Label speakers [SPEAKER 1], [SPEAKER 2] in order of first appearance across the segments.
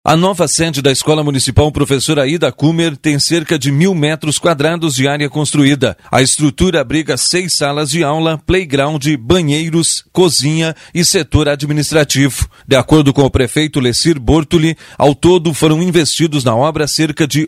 [SPEAKER 1] A nova sede da Escola Municipal Professora Aida Kummer tem cerca de 1.000 metros quadrados de área construída. A estrutura abriga 6 salas de aula, playground, banheiros, cozinha e setor administrativo. De acordo com o prefeito Lecir Bortoli, ao todo foram investidos na obra cerca de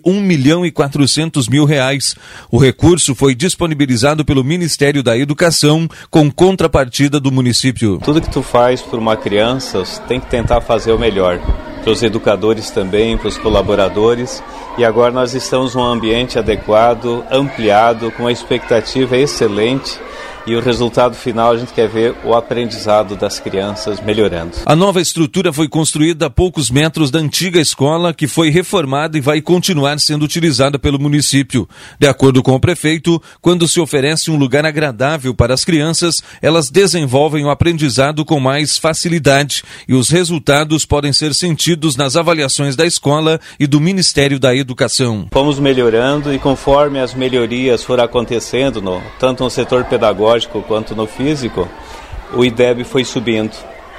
[SPEAKER 1] R$1.400.000. O recurso foi disponibilizado pelo Ministério da Educação com contrapartida do município.
[SPEAKER 2] Tudo que tu faz por uma criança, tem que tentar fazer o melhor. Para os educadores também, para os colaboradores, e agora nós estamos num ambiente adequado, ampliado, com uma expectativa excelente, e o resultado final a gente quer ver o aprendizado das crianças melhorando.
[SPEAKER 1] A nova estrutura foi construída a poucos metros da antiga escola, que foi reformada e vai continuar sendo utilizada pelo município. De acordo com o prefeito, quando se oferece um lugar agradável para as crianças, elas desenvolvem o aprendizado com mais facilidade e os resultados podem ser sentidos nas avaliações da escola e do Ministério da Educação.
[SPEAKER 2] Fomos melhorando e conforme as melhorias foram acontecendo, tanto no setor pedagógico quanto no físico, o IDEB foi subindo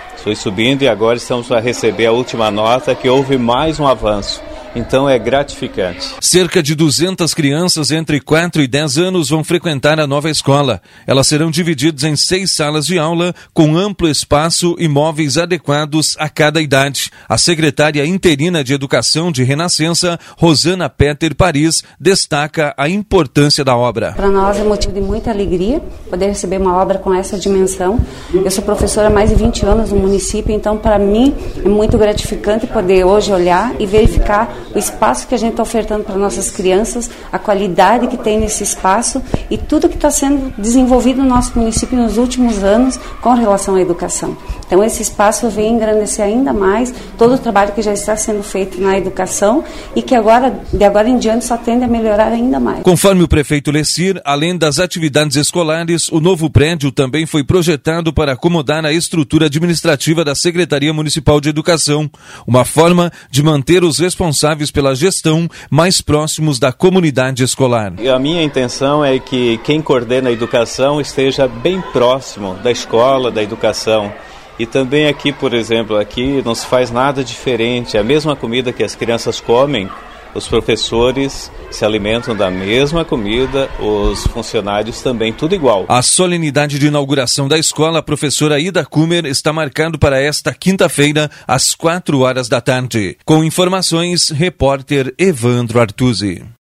[SPEAKER 2] e agora estamos para receber a última nota que houve mais um avanço. Então é gratificante.
[SPEAKER 1] Cerca de 200 crianças entre 4 e 10 anos vão frequentar a nova escola. Elas serão divididas em 6 salas de aula, com amplo espaço e móveis adequados a cada idade. A secretária interina de Educação de Renascença, Rosana Peter Paris, destaca a importância da obra.
[SPEAKER 3] Para nós é motivo de muita alegria poder receber uma obra com essa dimensão. Eu sou professora há mais de 20 anos no município, então para mim é muito gratificante poder hoje olhar e verificar o espaço que a gente está ofertando para nossas crianças, a qualidade que tem nesse espaço e tudo que está sendo desenvolvido no nosso município nos últimos anos com relação à educação. Então esse espaço vem engrandecer ainda mais todo o trabalho que já está sendo feito na educação e que de agora em diante só tende a melhorar ainda mais.
[SPEAKER 1] Conforme o prefeito Lecir, além das atividades escolares, o novo prédio também foi projetado para acomodar a estrutura administrativa da Secretaria Municipal de Educação, uma forma de manter os responsáveis pela gestão mais próximos da comunidade escolar.
[SPEAKER 2] A minha intenção é que quem coordena a educação esteja bem próximo da escola, da educação. E também aqui, por exemplo, aqui não se faz nada diferente. A mesma comida que as crianças comem, os professores se alimentam da mesma comida, os funcionários também, tudo igual.
[SPEAKER 1] A solenidade de inauguração da escola Professora Aida Kummer está marcado para esta quinta-feira, às 4 horas da tarde. Com informações, repórter Evandro Artuzzi.